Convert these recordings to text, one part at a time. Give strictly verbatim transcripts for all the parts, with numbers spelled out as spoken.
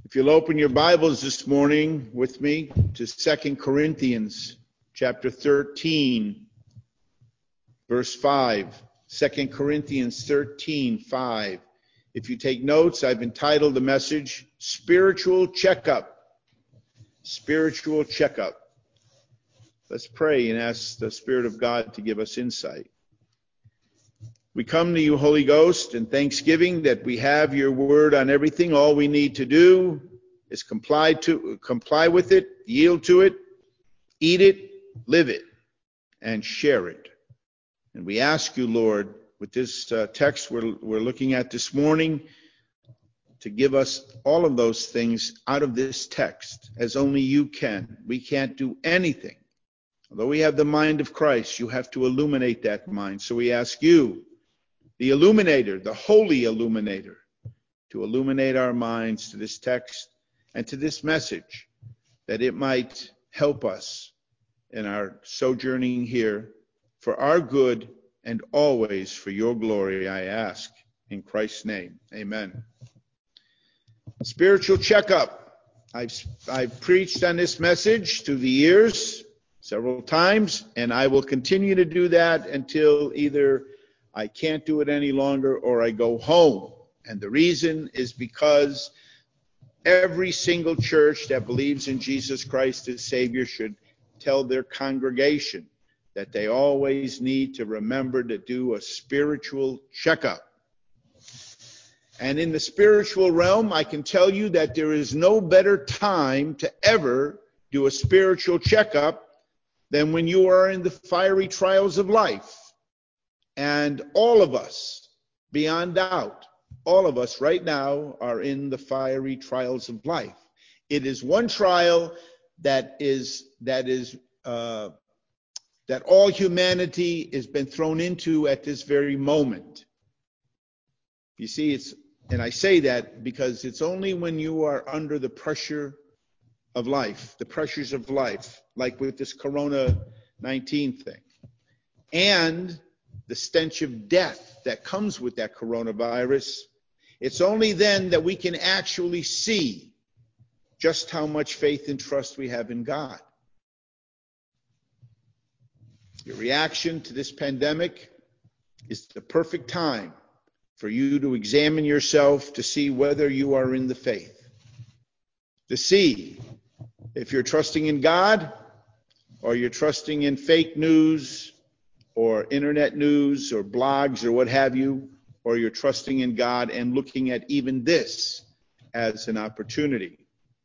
If you'll open your Bibles this morning with me to Second Corinthians chapter thirteen, verse five. Second Corinthians thirteen, five. If you take notes, I've entitled the message, Spiritual Checkup. Spiritual Checkup. Let's pray and ask the Spirit of God to give us insight. We come to you, Holy Ghost, in thanksgiving that we have your word on everything. All we need to do is comply to comply with it, yield to it, eat it, live it, and share it. And we ask you, Lord, with this uh, text we're, we're looking at this morning, to give us all of those things out of this text, as only you can. We can't do anything. Although we have the mind of Christ, you have to illuminate that mind. So we ask you, the illuminator, the holy illuminator, to illuminate our minds to this text and to this message, that it might help us in our sojourning here for our good and always for your glory, I ask in Christ's name. Amen. Spiritual checkup. I've, I've preached on this message through the years several times, and I will continue to do that until either I can't do it any longer or I go home. And the reason is because every single church that believes in Jesus Christ as Savior should tell their congregation that they always need to remember to do a spiritual checkup. And in the spiritual realm, I can tell you that there is no better time to ever do a spiritual checkup than when you are in the fiery trials of life. And all of us, beyond doubt, all of us right now are in the fiery trials of life. It is one trial that is that is uh, that all humanity has been thrown into at this very moment. You see, it's and I say that because it's only when you are under the pressure of life, the pressures of life, like with this corona nineteen thing, and the stench of death that comes with that coronavirus, it's only then that we can actually see just how much faith and trust we have in God. Your reaction to this pandemic is the perfect time for you to examine yourself to see whether you are in the faith, to see if you're trusting in God or you're trusting in fake news or internet news or blogs or what have you, or you're trusting in God and looking at even this as an opportunity.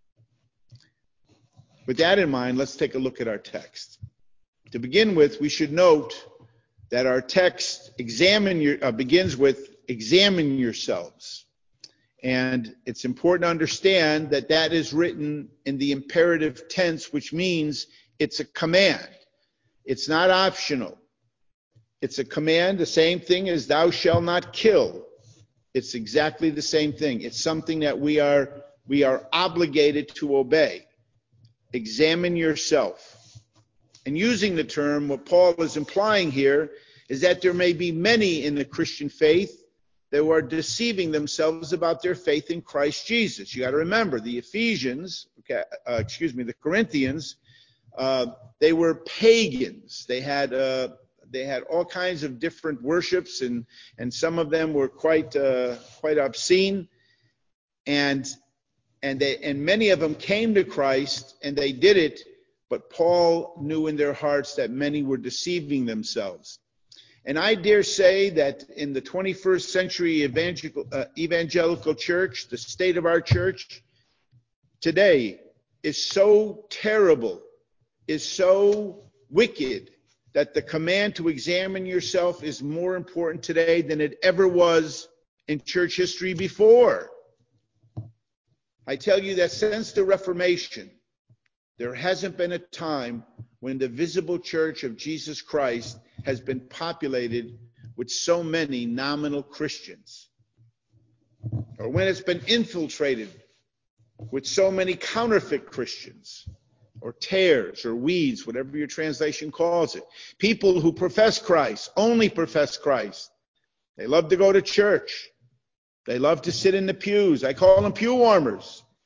With that in mind, let's take a look at our text. To begin with, we should note that our text examine your, uh, begins with examine yourselves. And it's important to understand that that is written in the imperative tense, which means it's a command. It's not optional. It's a command, the same thing as thou shalt not kill. It's exactly the same thing. It's something that we are we are obligated to obey. Examine yourself. And using the term, what Paul is implying here is that there may be many in the Christian faith that are deceiving themselves about their faith in Christ Jesus. You got to remember, the Ephesians, okay, uh, excuse me, the Corinthians, uh, they were pagans. They had uh, They had all kinds of different worships, and, and some of them were quite uh, quite obscene. And and they and many of them came to Christ, and they did it. But Paul knew in their hearts that many were deceiving themselves. And I dare say that in the twenty-first century evangelical, uh, evangelical church, the state of our church today is so terrible, is so wicked, that the command to examine yourself is more important today than it ever was in church history before. I tell you that since the Reformation, there hasn't been a time when the visible church of Jesus Christ has been populated with so many nominal Christians, or when it's been infiltrated with so many counterfeit Christians, or tares, or weeds, whatever your translation calls it. People who profess Christ, only profess Christ. They love to go to church. They love to sit in the pews. I call them pew warmers.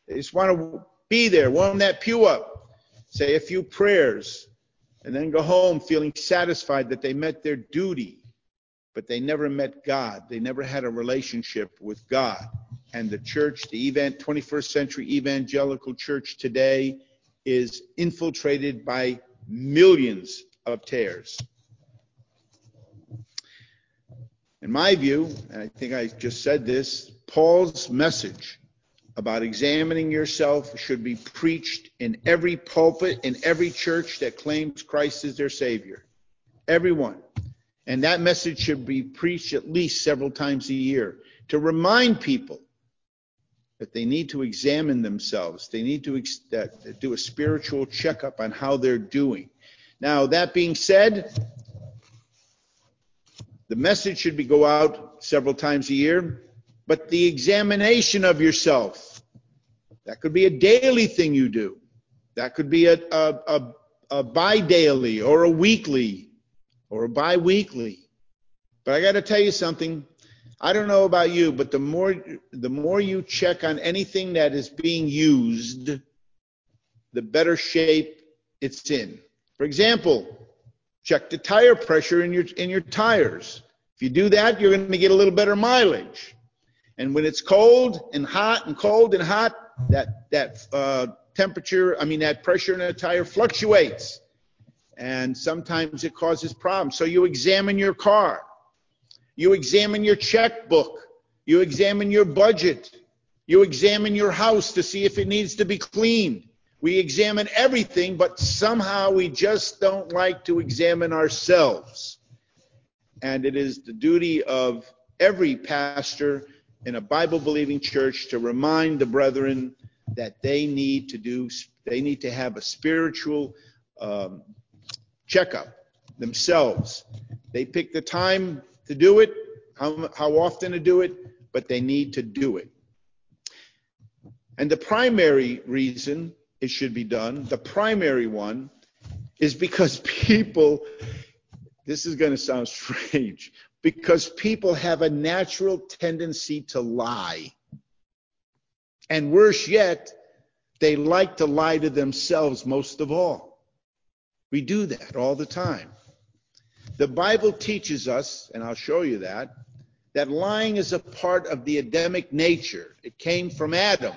They just want to be there, warm that pew up, say a few prayers, and then go home feeling satisfied that they met their duty. But they never met God. They never had a relationship with God. And the church, the event, twenty-first century evangelical church today is infiltrated by millions of tares. In my view, and I think I just said this, Paul's message about examining yourself should be preached in every pulpit, in every church that claims Christ is their Savior. Everyone. And that message should be preached at least several times a year to remind people that they need to examine themselves. They need to ex- that, do a spiritual checkup on how they're doing. Now, that being said, the message should be go out several times a year, but the examination of yourself, that could be a daily thing you do. That could be a, a, a, a bi-daily or a weekly or a bi-weekly. But I got to tell you something. I don't know about you, but the more the more you check on anything that is being used, the better shape it's in. For example, check the tire pressure in your in your tires. If you do that, you're going to get a little better mileage. And when it's cold and hot and cold and hot, that that uh, temperature, I mean that pressure in a tire fluctuates, and sometimes it causes problems. So you examine your car. You examine your checkbook. You examine your budget. You examine your house to see if it needs to be cleaned. We examine everything, but somehow we just don't like to examine ourselves. And it is the duty of every pastor in a Bible-believing church to remind the brethren that they need to do, they need to have a spiritual um, checkup themselves. They pick the time to do it, how, how often to do it, but they need to do it. And the primary reason it should be done, the primary one, is because people, this is going to sound strange, because people have a natural tendency to lie. And worse yet, they like to lie to themselves most of all. We do that all the time. The Bible teaches us, and I'll show you that, that lying is a part of the Adamic nature. It came from Adam.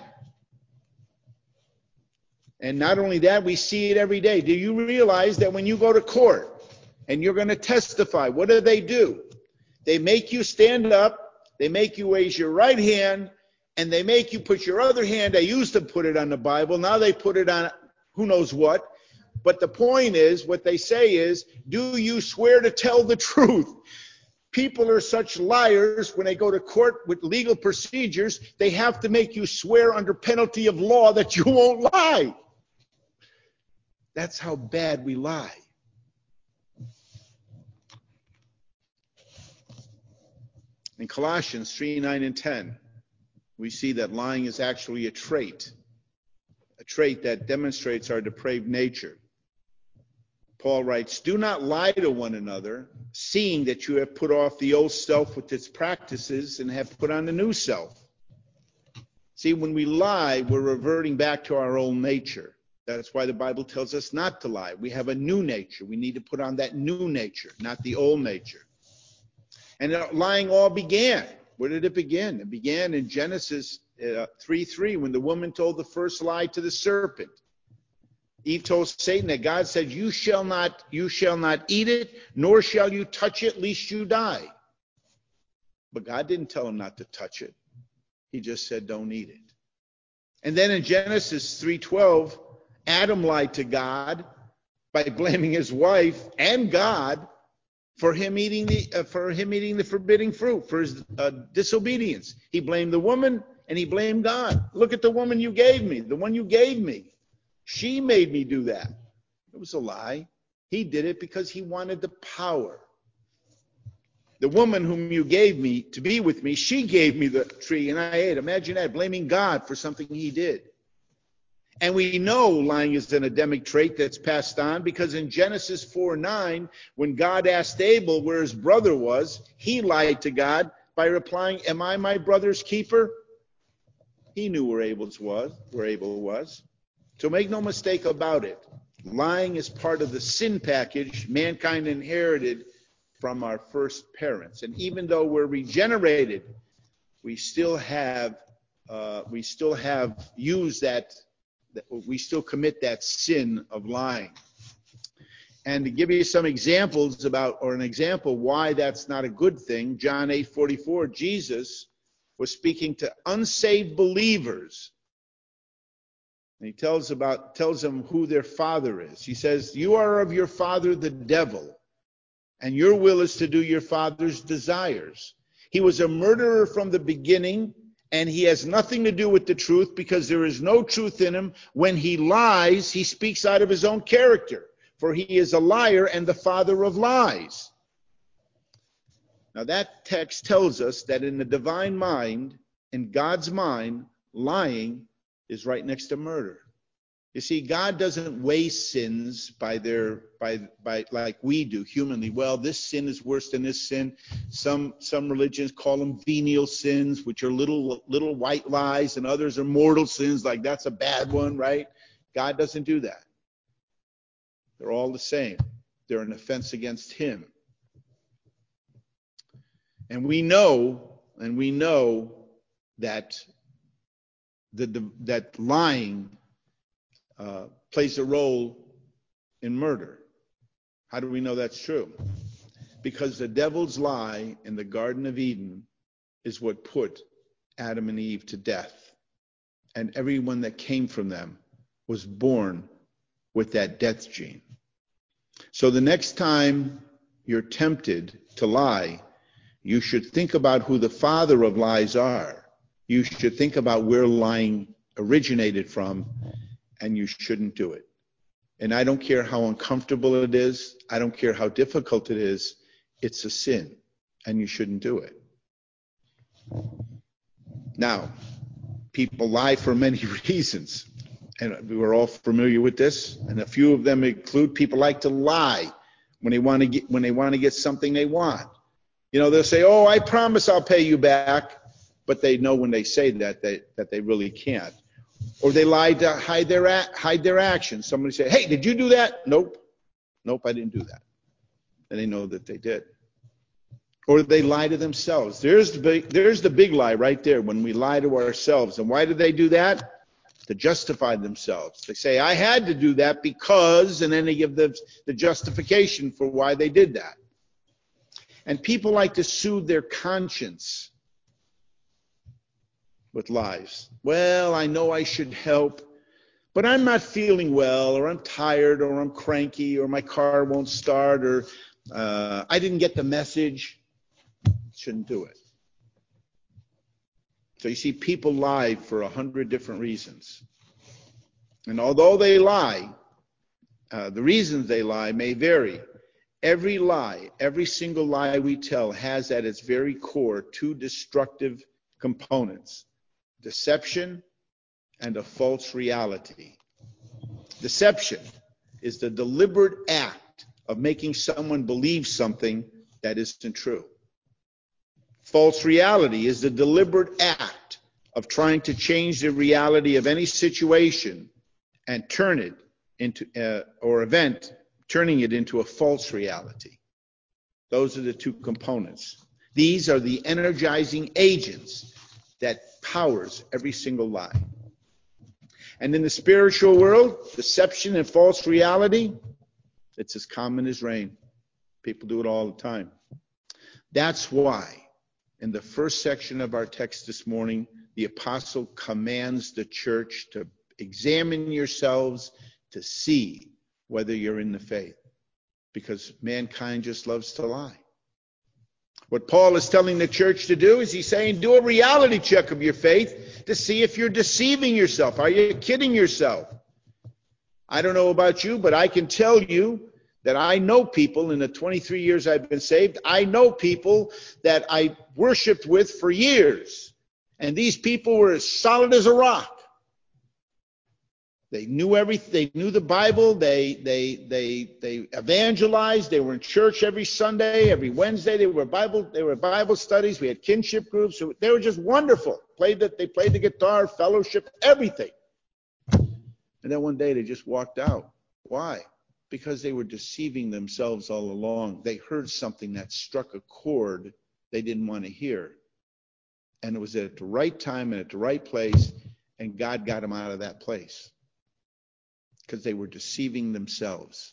And not only that, we see it every day. Do you realize that when you go to court and you're going to testify, what do they do? They make you stand up, they make you raise your right hand, and they make you put your other hand. They used to put it on the Bible. Now they put it on who knows what. But the point is, what they say is, do you swear to tell the truth? People are such liars when they go to court with legal procedures, they have to make you swear under penalty of law that you won't lie. That's how bad we lie. In Colossians three, nine, and ten, we see that lying is actually a trait, a trait that demonstrates our depraved nature. Paul writes, do not lie to one another, seeing that you have put off the old self with its practices and have put on the new self. See, when we lie, we're reverting back to our old nature. That's why the Bible tells us not to lie. We have a new nature. We need to put on that new nature, not the old nature. And lying all began. Where did it begin? It began in Genesis uh, three three, when the woman told the first lie to the serpent. Eve told Satan that God said, you shall not, you shall not eat it, nor shall you touch it, lest you die. But God didn't tell him not to touch it. He just said, don't eat it. And then in Genesis three twelve, Adam lied to God by blaming his wife and God for him eating the uh, for him eating the forbidden fruit, for his uh, disobedience. He blamed the woman and he blamed God. Look at the woman you gave me, the one you gave me. She made me do that. It was a lie. He did it because he wanted the power. The woman whom you gave me to be with me, she gave me the tree and I ate. Imagine that, blaming God for something he did. And we know lying is an Adamic trait that's passed on, because in Genesis four nine, when God asked Abel where his brother was, he lied to God by replying, am I my brother's keeper? He knew where Abel was, where Abel was. So make no mistake about it. Lying is part of the sin package mankind inherited from our first parents. And even though we're regenerated, we still have uh, we still have used that, we still commit that sin of lying. And to give you some examples about, or an example why that's not a good thing, John eight forty-four, Jesus was speaking to unsaved believers. And he tells about tells them who their father is. He says, "You are of your father the devil, and your will is to do your father's desires. He was a murderer from the beginning, and he has nothing to do with the truth because there is no truth in him. When he lies, he speaks out of his own character, for he is a liar and the father of lies." Now that text tells us that in the divine mind, in God's mind, lying is right next to murder. You see, God doesn't weigh sins by their by by like we do humanly. Well, this sin is worse than this sin. Some some religions call them venial sins, which are little little white lies, and others are mortal sins, like that's a bad one, right? God doesn't do that. They're all the same. They're an offense against him. And we know, and we know that the that lying uh, plays a role in murder. How do we know that's true? Because the devil's lie in the Garden of Eden is what put Adam and Eve to death. And everyone that came from them was born with that death gene. So the next time you're tempted to lie, you should think about who the father of lies are. You should think about where lying originated from, and you shouldn't do it. And I don't care how uncomfortable it is. I don't care how difficult it is. It's a sin, and you shouldn't do it. Now, people lie for many reasons, and we're all familiar with this. And a few of them include people like to lie when they want to get when they want to get something they want. You know, they'll say, "Oh, I promise I'll pay you back," but they know when they say that they, that they really can't. Or they lie to hide their hide their actions. Somebody say, "Hey, did you do that?" "Nope, nope, I didn't do that," and they know that they did. Or they lie to themselves. There's the big, there's the big lie right there, when we lie to ourselves. And why do they do that? To justify themselves. They say, "I had to do that because," and then they give the, the justification for why they did that. And people like to soothe their conscience with lies. "Well, I know I should help, but I'm not feeling well, or I'm tired, or I'm cranky, or my car won't start, or uh, I didn't get the message." Shouldn't do it. So you see, people lie for a hundred different reasons. And although they lie, uh, the reasons they lie may vary. Every lie, every single lie we tell has at its very core two destructive components: deception and a false reality. Deception is the deliberate act of making someone believe something that isn't true. False reality is the deliberate act of trying to change the reality of any situation and turn it into, uh, or event, turning it into a false reality. Those are the two components. These are the energizing agents that powers every single lie. And in the spiritual world, deception and false reality, it's as common as rain. People do it all the time. That's why in the first section of our text this morning, the apostle commands the church to examine yourselves to see whether you're in the faith, because mankind just loves to lie. What Paul is telling the church to do is he's saying, do a reality check of your faith to see if you're deceiving yourself. Are you kidding yourself? I don't know about you, but I can tell you that I know people in the twenty-three years I've been saved. I know people that I worshiped with for years, and these people were as solid as a rock. They knew everything. They knew the Bible. They they they they evangelized. They were in church every Sunday, every Wednesday. They were Bible. They were Bible studies. We had kinship groups. They were just wonderful. Played that. They played the guitar, fellowship, everything. And then one day they just walked out. Why? Because they were deceiving themselves all along. They heard something that struck a chord they didn't want to hear, and it was at the right time and at the right place, and God got them out of that place. Because they were deceiving themselves.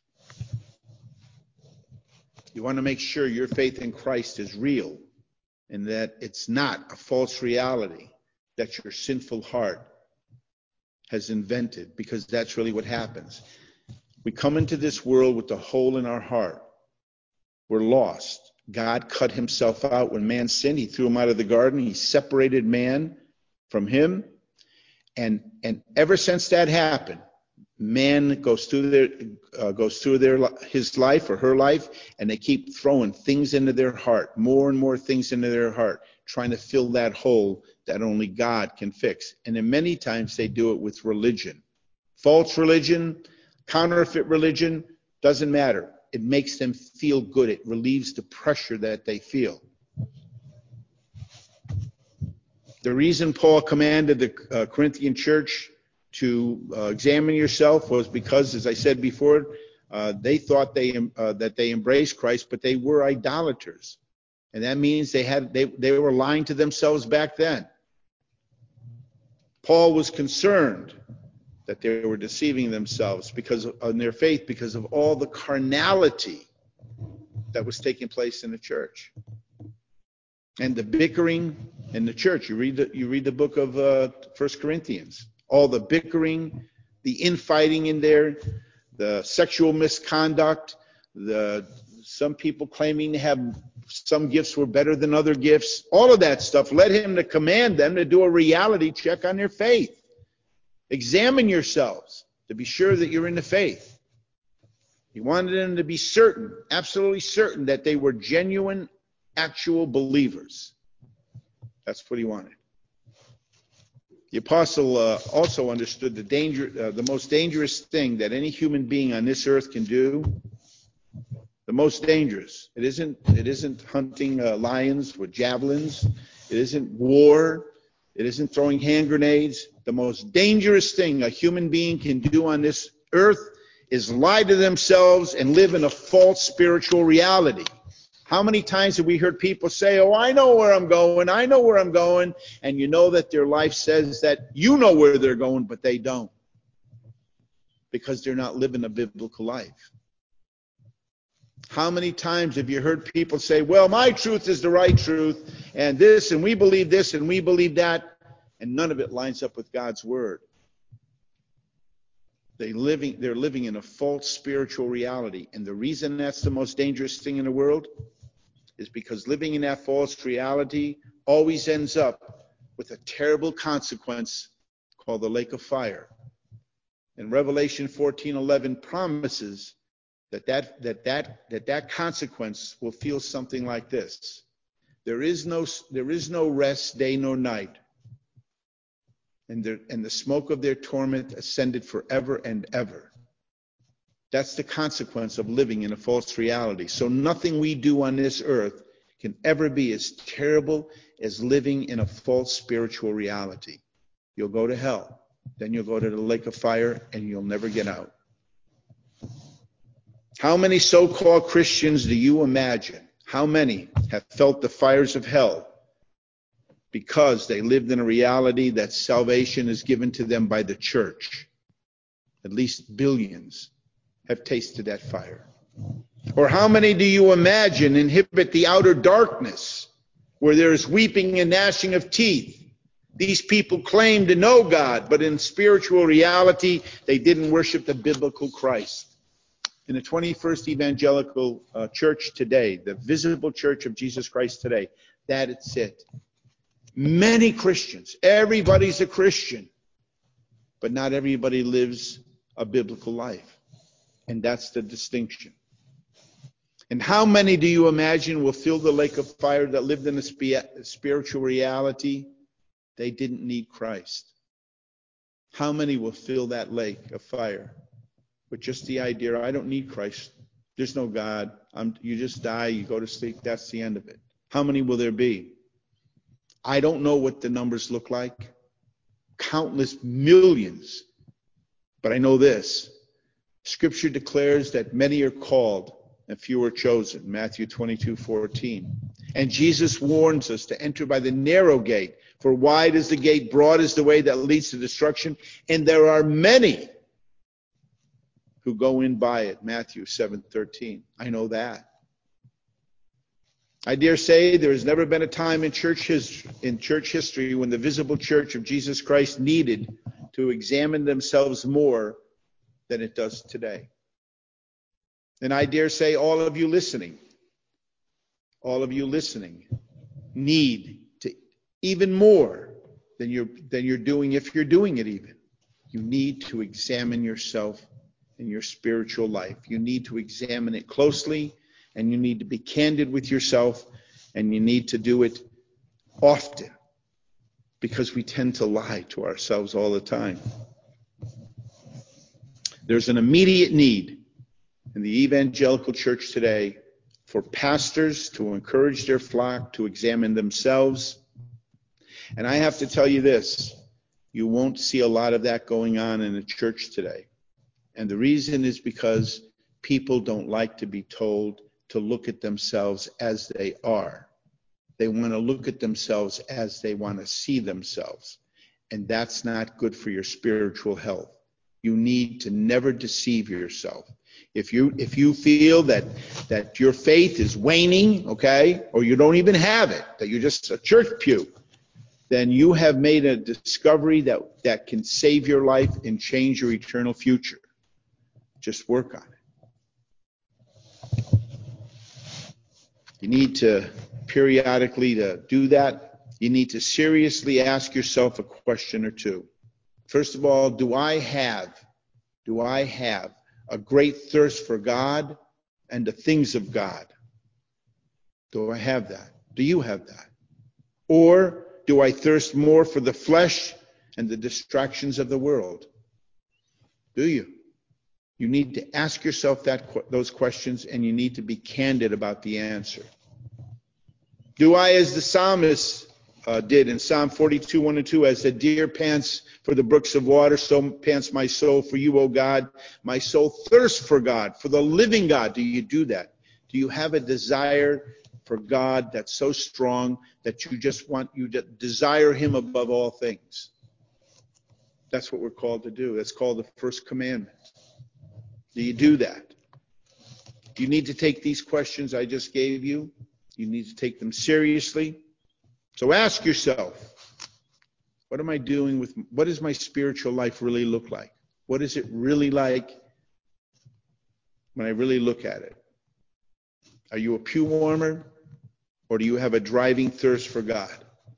You want to make sure your faith in Christ is real and that it's not a false reality that your sinful heart has invented, because that's really what happens. We come into this world with a hole in our heart. We're lost. God cut himself out when man sinned. He threw him out of the garden. He separated man from him. And, and ever since that happened, man goes through their uh, goes through their his life or her life, and they keep throwing things into their heart, more and more things into their heart, trying to fill that hole that only God can fix. And then many times they do it with religion, false religion, counterfeit religion. Doesn't matter. It makes them feel good. It relieves the pressure that they feel. The reason Paul commanded the uh, Corinthian church to uh, examine yourself was because, as I said before, uh, they thought they uh, that they embraced Christ, but they were idolaters, and that means they had they they were lying to themselves back then. Paul was concerned that they were deceiving themselves because of, of their faith, because of all the carnality that was taking place in the church and the bickering in the church. You read the you read the book of uh, First Corinthians. All the bickering, the infighting in there, the sexual misconduct, the some people claiming to have some gifts were better than other gifts. All of that stuff led him to command them to do a reality check on their faith. Examine yourselves to be sure that you're in the faith. He wanted them to be certain, absolutely certain, that they were genuine, actual believers. That's what he wanted. The apostle uh, also understood the danger, uh, the most dangerous thing that any human being on this earth can do. The most dangerous. It isn't. It isn't hunting uh, lions with javelins. It isn't war. It isn't throwing hand grenades. The most dangerous thing a human being can do on this earth is lie to themselves and live in a false spiritual reality. How many times have we heard people say, oh, I know where I'm going, I know where I'm going, and you know that their life says that you know where they're going, but they don't, because they're not living a biblical life. How many times have you heard people say, well, my truth is the right truth, and this, and we believe this, and we believe that, and none of it lines up with God's word. They living, they're living in a false spiritual reality, and the reason that's the most dangerous thing in the world is because living in that false reality always ends up with a terrible consequence called the lake of fire. And Revelation fourteen eleven promises that that, that, that, that that consequence will feel something like this. There is no, there is no rest day nor night. And, there, and the smoke of their torment ascended forever and ever. That's the consequence of living in a false reality. So nothing we do on this earth can ever be as terrible as living in a false spiritual reality. You'll go to hell. Then you'll go to the lake of fire and you'll never get out. How many so-called Christians do you imagine? How many have felt the fires of hell because they lived in a reality that salvation is given to them by the church? At least billions have tasted that fire. Or how many do you imagine inhabit the outer darkness where there is weeping and gnashing of teeth? These people claim to know God, but in spiritual reality, they didn't worship the biblical Christ. In the twenty-first evangelical uh, church today, the visible church of Jesus Christ today, that's it. Many Christians, everybody's a Christian, but not everybody lives a biblical life. And that's the distinction. And how many do you imagine will feel the lake of fire that lived in a spe- spiritual reality? They didn't need Christ. How many will fill that lake of fire with just the idea, I don't need Christ. There's no God. I'm, you just die, you go to sleep, that's the end of it. How many will there be? I don't know what the numbers look like. Countless millions. But I know this. Scripture declares that many are called and few are chosen. Matthew twenty-two fourteen. And Jesus warns us to enter by the narrow gate. For wide is the gate, broad is the way that leads to destruction. And there are many who go in by it. Matthew seven thirteen. I know that. I dare say there has never been a time in church his, in church history when the visible church of Jesus Christ needed to examine themselves more than it does today. And I dare say all of you listening, all of you listening need to even more than you're, than you're doing, if you're doing it even. You need to examine yourself in your spiritual life. You need to examine it closely, and you need to be candid with yourself, and you need to do it often, because we tend to lie to ourselves all the time. There's an immediate need in the evangelical church today for pastors to encourage their flock to examine themselves. And I have to tell you this, you won't see a lot of that going on in the church today. And the reason is because people don't like to be told to look at themselves as they are. They want to look at themselves as they want to see themselves. And that's not good for your spiritual health. You need to never deceive yourself. If you if you feel that that your faith is waning, okay, or you don't even have it, that you're just a church pew, then you have made a discovery that, that can save your life and change your eternal future. Just work on it. You need to periodically to do that. You need to seriously ask yourself a question or two. First of all, do I have, do I have a great thirst for God and the things of God? Do I have that? Do you have that? Or do I thirst more for the flesh and the distractions of the world? Do you? You need to ask yourself that those questions, and you need to be candid about the answer. Do I, as the psalmist uh, did in Psalm forty-two, one and two, as the deer pants for the brooks of water, so pants my soul for you, O God. My soul thirsts for God, for the living God. Do you do that? Do you have a desire for God that's so strong that you just want, you to desire him above all things? That's what we're called to do. That's called the first commandment. Do you do that? Do you need to take these questions I just gave you? You need to take them seriously. So ask yourself, what am I doing with, what does my spiritual life really look like? What is it really like when I really look at it? Are you a pew warmer, or do you have a driving thirst for God?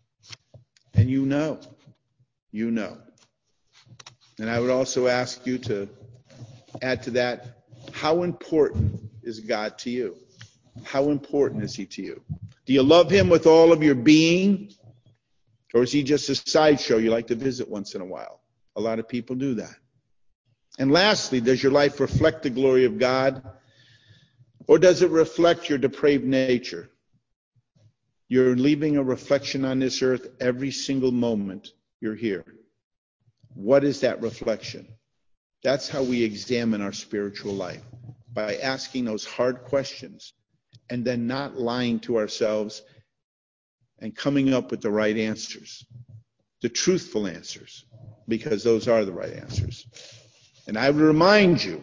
And you know, you know. And I would also ask you to add to that, how important is God to you? How important is he to you? Do you love him with all of your being? Or is he just a sideshow you like to visit once in a while? A lot of people do that. And lastly, does your life reflect the glory of God? Or does it reflect your depraved nature? You're leaving a reflection on this earth every single moment you're here. What is that reflection? That's how we examine our spiritual life, by asking those hard questions and then not lying to ourselves and coming up with the right answers, the truthful answers, because those are the right answers. And I would remind you,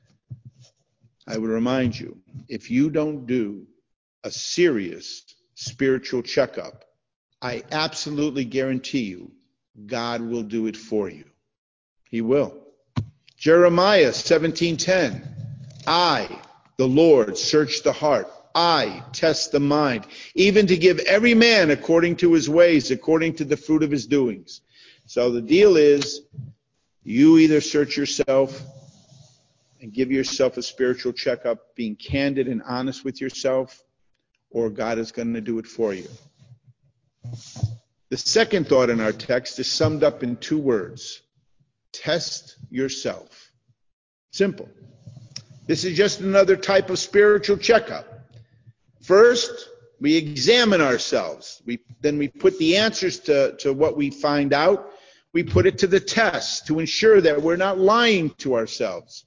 I would remind you, if you don't do a serious spiritual checkup, I absolutely guarantee you, God will do it for you. He will. Jeremiah seventeen ten, I, the Lord, search the heart. I test the mind, even to give every man according to his ways, according to the fruit of his doings. So the deal is, you either search yourself and give yourself a spiritual checkup, being candid and honest with yourself, or God is going to do it for you. The second thought in our text is summed up in two words. Test yourself. Simple. This is just another type of spiritual checkup. First, we examine ourselves. We, then we put the answers to, to what we find out. We put it to the test to ensure that we're not lying to ourselves.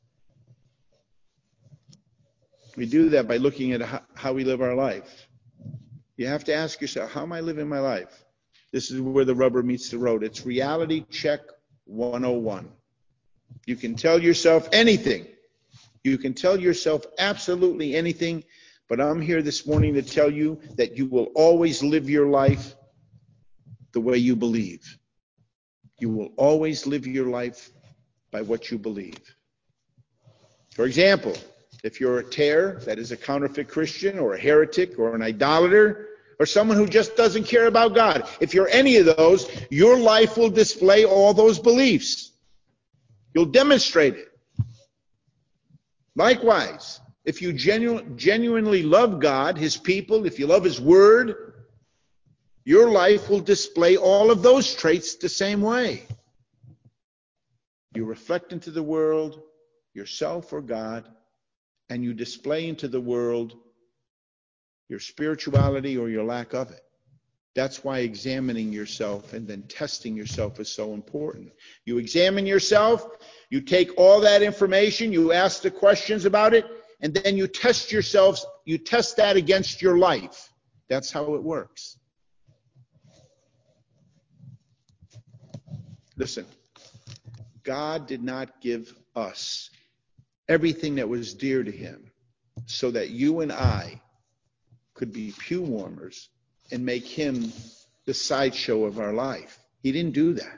We do that by looking at how, how we live our life. You have to ask yourself, how am I living my life? This is where the rubber meets the road. It's reality check one oh one. You can tell yourself anything. You can tell yourself absolutely anything, but I'm here this morning to tell you that you will always live your life the way you believe. You will always live your life by what you believe. For example, if you're a tear, that is a counterfeit Christian or a heretic or an idolater or someone who just doesn't care about God, if you're any of those, your life will display all those beliefs. You'll demonstrate it. Likewise, if you genu- genuinely love God, His people, if you love His Word, your life will display all of those traits the same way. You reflect into the world yourself or God, and you display into the world your spirituality or your lack of it. That's why examining yourself and then testing yourself is so important. You examine yourself, you take all that information, you ask the questions about it, and then you test yourselves, you test that against your life. That's how it works. Listen, God did not give us everything that was dear to Him so that you and I could be pew warmers and make Him the sideshow of our life. He didn't do that.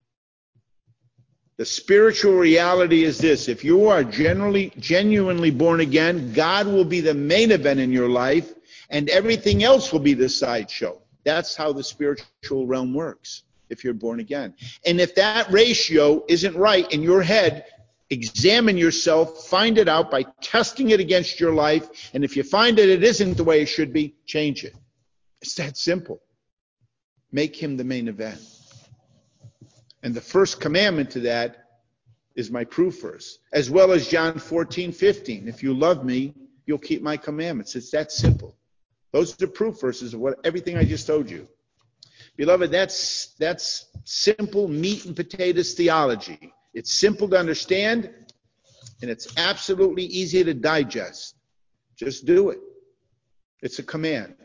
The spiritual reality is this: if you are generally, genuinely born again, God will be the main event in your life, and everything else will be the sideshow. That's how the spiritual realm works, if you're born again. And if that ratio isn't right in your head, examine yourself, find it out by testing it against your life, and if you find that it isn't the way it should be, change it. It's that simple. Make Him the main event. And the first commandment to that is my proof verse, as well as John fourteen fifteen. If you love me, you'll keep my commandments. It's that simple. Those are proof verses of what everything I just told you. Beloved, that's that's simple meat and potatoes theology. It's simple to understand, and it's absolutely easy to digest. Just do it. It's a command.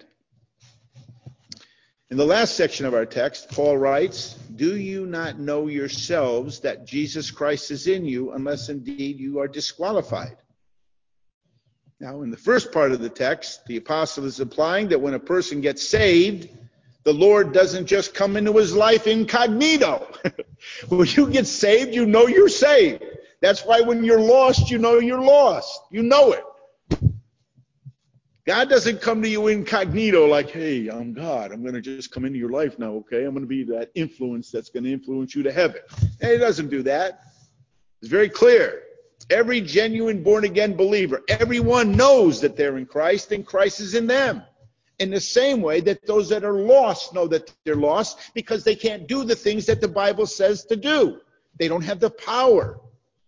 In the last section of our text, Paul writes, "Do you not know yourselves that Jesus Christ is in you, unless indeed you are disqualified?" Now, in the first part of the text, the apostle is implying that when a person gets saved, the Lord doesn't just come into his life incognito. When you get saved, you know you're saved. That's why when you're lost, you know you're lost. You know it. God doesn't come to you incognito like, hey, I'm God. I'm going to just come into your life now, okay? I'm going to be that influence that's going to influence you to heaven. And He doesn't do that. It's very clear. Every genuine born-again believer, everyone knows that they're in Christ and Christ is in them. In the same way that those that are lost know that they're lost because they can't do the things that the Bible says to do. They don't have the power.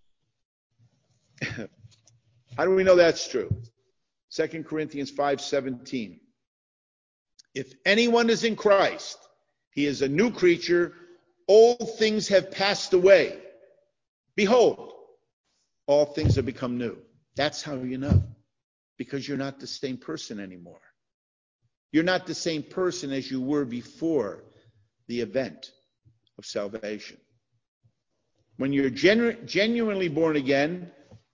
How do we know that's true? Second Corinthians five seventeen. If anyone is in Christ, he is a new creature. Old things have passed away. Behold, all things have become new. That's how you know. Because you're not the same person anymore. You're not the same person as you were before the event of salvation. When you're genu- genuinely born again,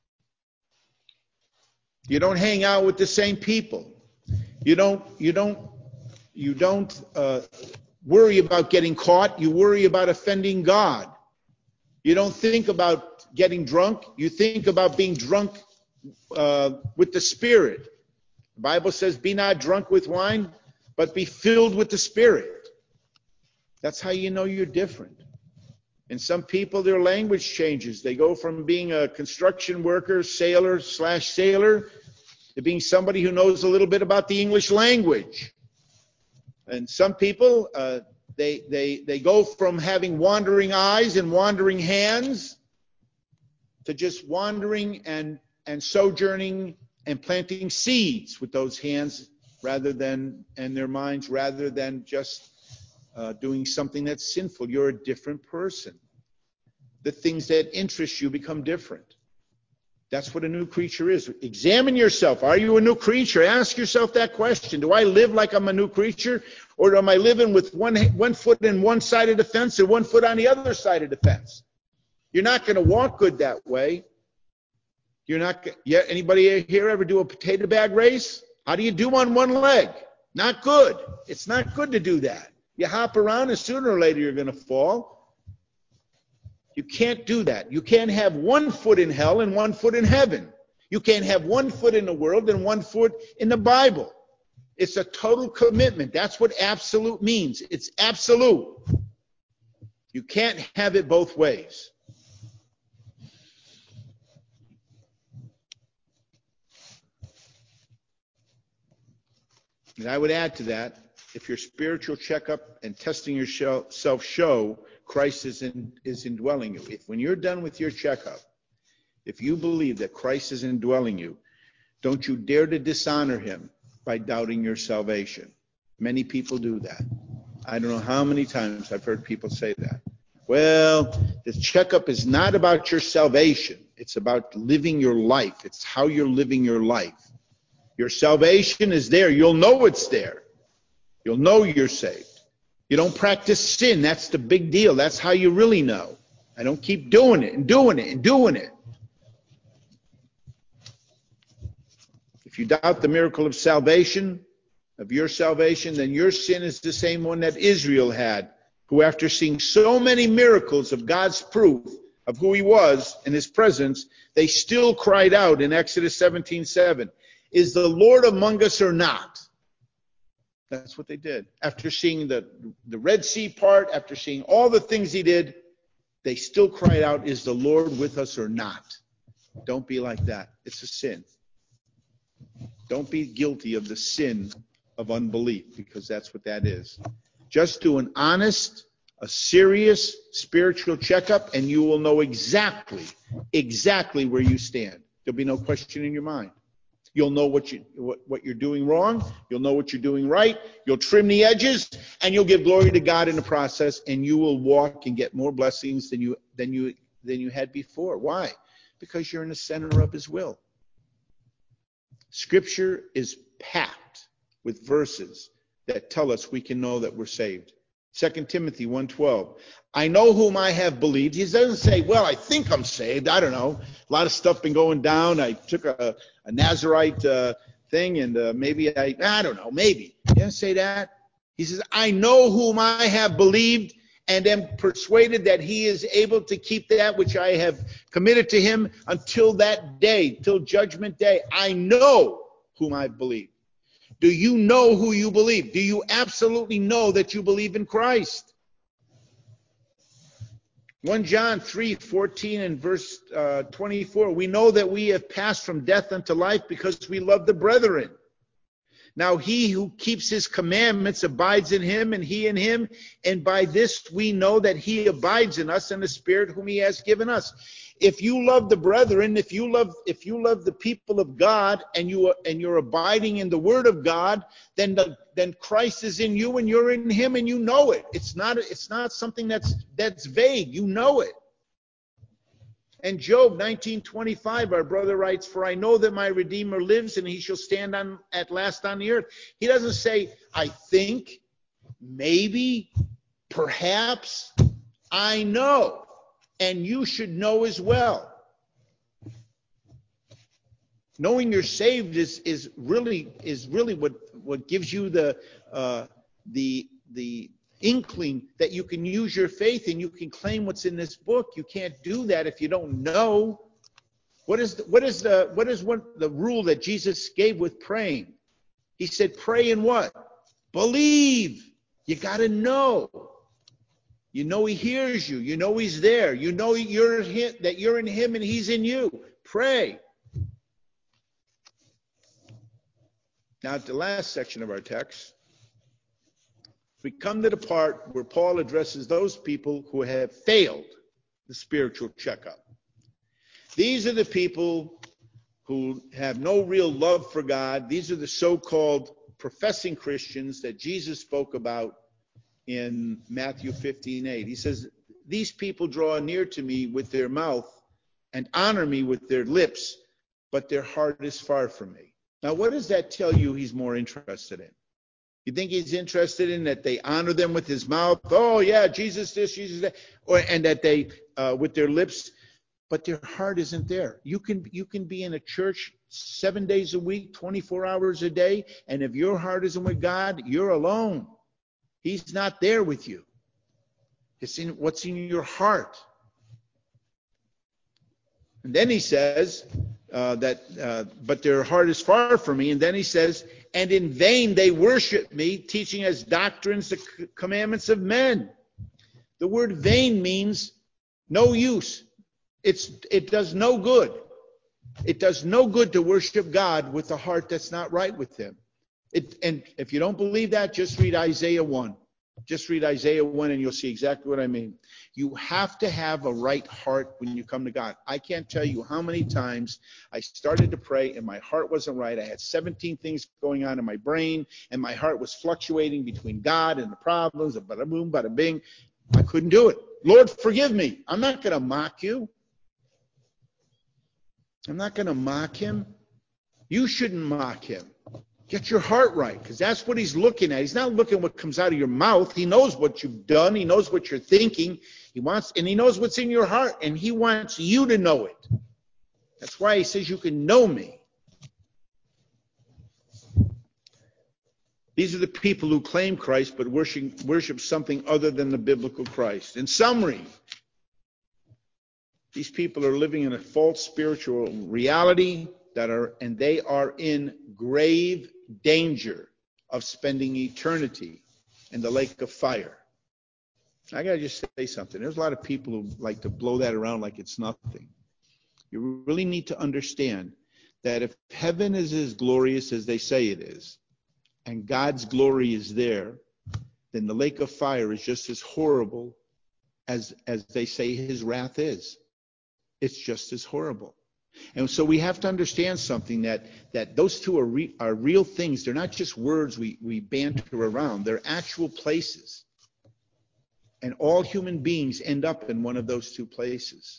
you don't hang out with the same people. You don't, you don't, you don't uh, worry about getting caught. You worry about offending God. You don't think about getting drunk. You think about being drunk uh, with the Spirit. The Bible says, be not drunk with wine, but be filled with the Spirit. That's how you know you're different. And some people, their language changes. They go from being a construction worker, sailor slash sailor, to being somebody who knows a little bit about the English language. And some people, uh, they, they, they go from having wandering eyes and wandering hands to just wandering and, and sojourning and planting seeds with those hands rather than, and their minds, rather than just uh, doing something that's sinful. You're a different person. The things that interest you become different. That's what a new creature is. Examine yourself. Are you a new creature? Ask yourself that question. Do I live like I'm a new creature? Or am I living with one, one foot in one side of the fence and one foot on the other side of the fence? You're not going to walk good that way. You're not. Yeah, anybody here ever do a potato bag race? How do you do on one leg? Not good. It's not good to do that. You hop around and sooner or later you're going to fall. You can't do that. You can't have one foot in hell and one foot in heaven. You can't have one foot in the world and one foot in the Bible. It's a total commitment. That's what absolute means. It's absolute. You can't have it both ways. And I would add to that, if your spiritual checkup and testing yourself show Christ is, in, is indwelling you, if when you're done with your checkup, if you believe that Christ is indwelling you, don't you dare to dishonor him by doubting your salvation. Many people do that. I don't know how many times I've heard people say that. Well, the checkup is not about your salvation. It's about living your life. It's how you're living your life. Your salvation is there. You'll know it's there. You'll know you're saved. You don't practice sin. That's the big deal. That's how you really know. I don't keep doing it and doing it and doing it. If you doubt the miracle of salvation, of your salvation, then your sin is the same one that Israel had, who after seeing so many miracles of God's proof of who he was in his presence, they still cried out in Exodus seventeen seven, is the Lord among us or not? That's what they did. After seeing the, the Red Sea part, after seeing all the things he did, they still cried out, is the Lord with us or not? Don't be like that. It's a sin. Don't be guilty of the sin of unbelief, because that's what that is. Just do an honest, a serious spiritual checkup, and you will know exactly, exactly where you stand. There'll be no question in your mind. You'll know what, you, what, what you're doing wrong. You'll know what you're doing right. You'll trim the edges, and you'll give glory to God in the process, and you will walk and get more blessings than you, than you, than you had before. Why? Because you're in the center of his will. Scripture is packed with verses that tell us we can know that we're saved. Second Timothy one twelve. I know whom I have believed. He doesn't say, well, I think I'm saved. I don't know. A lot of stuff been going down. I took a, a Nazarite uh, thing, and uh, maybe I, I don't know, maybe. He doesn't say that. He says, I know whom I have believed, and am persuaded that he is able to keep that which I have committed to him until that day, till judgment day. I know whom I believe. Do you know who you believe? Do you absolutely know that you believe in Christ? First John three fourteen and verse uh, twenty-four, we know that we have passed from death unto life because we love the brethren. Now he who keeps his commandments abides in him, and he in him, and by this we know that he abides in us, and the Spirit whom he has given us. If you love the brethren, if you love if you love the people of God, and you and you're abiding in the Word of God, then the, then Christ is in you, and you're in him, and you know it. It's not it's not something that's that's vague. You know it. And Job nineteen twenty-five, our brother writes, for I know that my Redeemer lives, and he shall stand on at last on the earth. He doesn't say, I think, maybe, perhaps. I know. And you should know as well. Knowing you're saved is, is really is really what, what gives you the uh, the the inkling that you can use your faith and you can claim what's in this book. You can't do that if you don't know. What is the, what is the what is what the rule that Jesus gave with praying? He said, pray in what? Believe. You got to know. You know he hears you. You know he's there. You know you're him, that you're in him and he's in you. Pray. Now, at the last section of our text, we come to the part where Paul addresses those people who have failed the spiritual checkup. These are the people who have no real love for God. These are the so-called professing Christians that Jesus spoke about in Matthew fifteen eight. He says, these people draw near to me with their mouth and honor me with their lips, but their heart is far from me. Now, what does that tell you he's more interested in? You think he's interested in that they honor them with his mouth? Oh, yeah, Jesus this, Jesus that. Or, and that they, uh, with their lips, but their heart isn't there. You can, you can be in a church seven days a week, twenty-four hours a day, and if your heart isn't with God, you're alone. He's not there with you. It's in what's in your heart. And then he says uh, that, uh, but their heart is far from me. And then he says, and in vain they worship me, teaching as doctrines the c- commandments of men. The word vain means no use. It's, it does no good. It does no good to worship God with a heart that's not right with him. It, and if you don't believe that, just read Isaiah one. Just read Isaiah one and you'll see exactly what I mean. You have to have a right heart when you come to God. I can't tell you how many times I started to pray and my heart wasn't right. I had seventeen things going on in my brain and my heart was fluctuating between God and the problems, and bada boom, bada bing. I couldn't do it. Lord, forgive me. I'm not going to mock you. I'm not going to mock him. You shouldn't mock him. Get your heart right, because that's what he's looking at. He's not looking at what comes out of your mouth. He knows what you've done. He knows what you're thinking. He wants, and he knows what's in your heart, and he wants you to know it. That's why he says you can know me. These are the people who claim Christ but worship, worship something other than the biblical Christ. In summary, these people are living in a false spiritual reality that are, and they are in grave danger of spending eternity in the lake of fire. I gotta just say something. There's a lot of people who like to blow that around like it's nothing. You really need to understand that if heaven is as glorious as they say it is, and God's glory is there, then the lake of fire is just as horrible as, as they say his wrath is. It's just as horrible. And so we have to understand something, that, that those two are, re, are real things. They're not just words we, we banter around. They're actual places. And all human beings end up in one of those two places.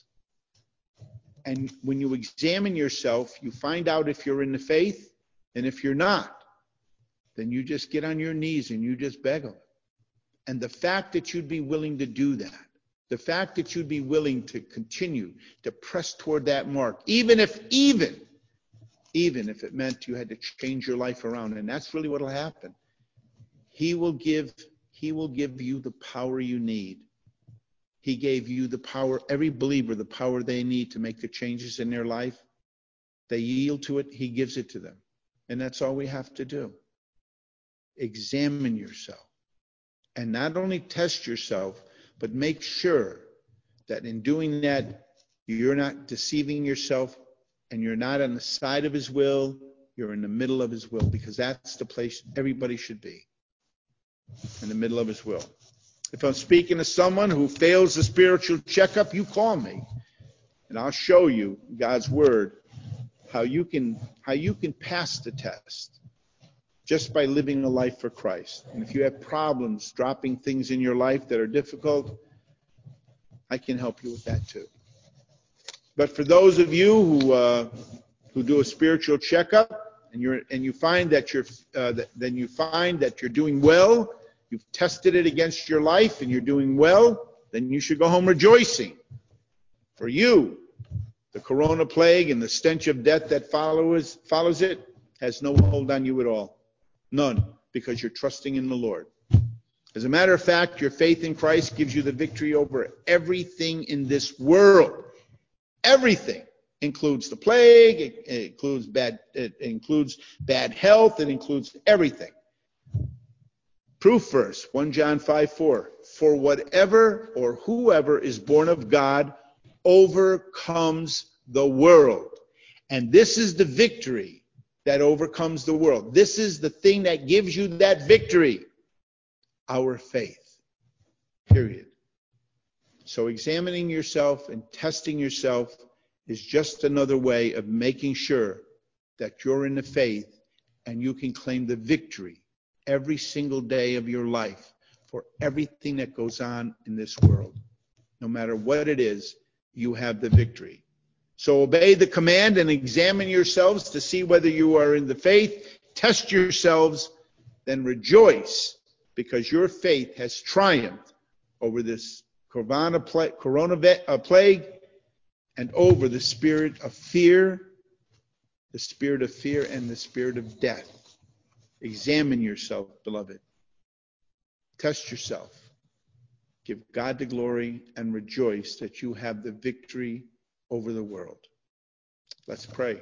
And when you examine yourself, you find out if you're in the faith, and if you're not, then you just get on your knees and you just beg them. And the fact that you'd be willing to do that, the fact that you'd be willing to continue to press toward that mark, even if, even, even if it meant you had to change your life around, and that's really what will happen. He will give, he will give you the power you need. He gave you the power, every believer, the power they need to make the changes in their life. They yield to it, he gives it to them. And that's all we have to do. Examine yourself. And not only test yourself, but make sure that in doing that, you're not deceiving yourself and you're not on the side of his will, you're in the middle of his will, because that's the place everybody should be, in the middle of his will. If I'm speaking to someone who fails the spiritual checkup, you call me, and I'll show you God's word how you can how you can pass the test just by living a life for Christ. And if you have problems dropping things in your life that are difficult, I can help you with that too. But for those of you who uh, who do a spiritual checkup and you're and you find that you're uh, that, then you find that you're doing well, you've tested it against your life and you're doing well, then you should go home rejoicing. For you, the corona plague and the stench of death that follows follows it has no hold on you at all. None, because you're trusting in the Lord. As a matter of fact, your faith in Christ gives you the victory over everything in this world. Everything includes the plague, it, it includes bad, it includes bad health, it includes everything. Proof verse, First John five four. For whatever or whoever is born of God overcomes the world. And this is the victory that overcomes the world. This is the thing that gives you that victory. our faith. Period. So examining yourself and testing yourself is just another way of making sure that you're in the faith and you can claim the victory every single day of your life for everything that goes on in this world. No matter what it is, you have the victory. So obey the command and examine yourselves to see whether you are in the faith. Test yourselves, then rejoice because your faith has triumphed over this corona plague and over the spirit of fear, the spirit of fear and the spirit of death. Examine yourself, beloved. Test yourself. Give God the glory and rejoice that you have the victory over the world. Let's pray.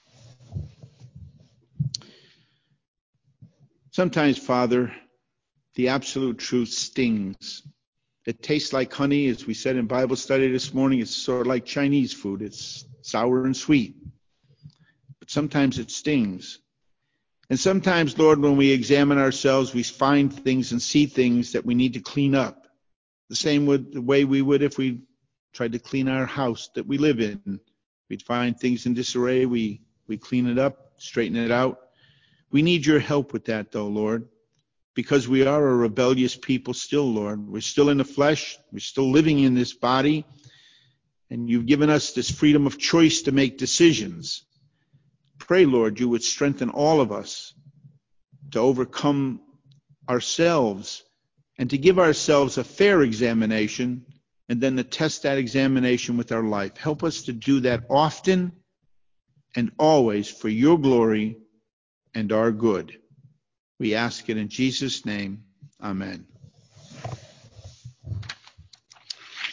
Sometimes, Father, the absolute truth stings. It tastes like honey, as we said in Bible study this morning. It's sort of like Chinese food. It's sour and sweet. But sometimes it stings. And sometimes, Lord, when we examine ourselves, we find things and see things that we need to clean up. The same with the way we would if we tried to clean our house that we live in. We'd find things in disarray. We, we clean it up, straighten it out. We need your help with that, though, Lord, because we are a rebellious people still, Lord. We're still in the flesh. We're still living in this body. And you've given us this freedom of choice to make decisions. Pray, Lord, you would strengthen all of us to overcome ourselves and to give ourselves a fair examination and then to test that examination with our life. Help us to do that often and always for your glory and our good. We ask it in Jesus' name. Amen.